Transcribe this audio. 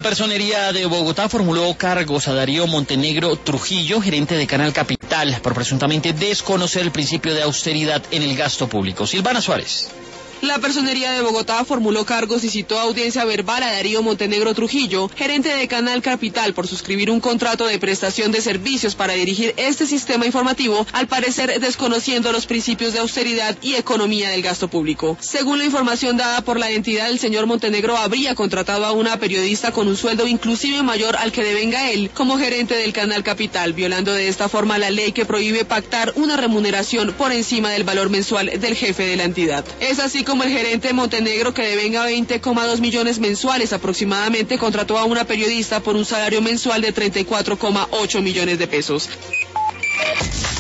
Personería de Bogotá formuló cargos a Darío Montenegro Trujillo, gerente de Canal Capital, por presuntamente desconocer el principio de austeridad en el gasto público. Silvana Suárez. La Personería de Bogotá formuló cargos y citó a audiencia verbal a Darío Montenegro Trujillo, gerente de Canal Capital, por suscribir un contrato de prestación de servicios para dirigir este sistema informativo, al parecer desconociendo los principios de austeridad y economía del gasto público. Según la información dada por la entidad, el señor Montenegro habría contratado a una periodista con un sueldo inclusive mayor al que devenga él como gerente del Canal Capital, violando de esta forma la ley que prohíbe pactar una remuneración por encima del valor mensual del jefe de la entidad. Es así como el gerente Montenegro, que devenga 20,2 millones mensuales aproximadamente, contrató a una periodista por un salario mensual de 34,8 millones de pesos.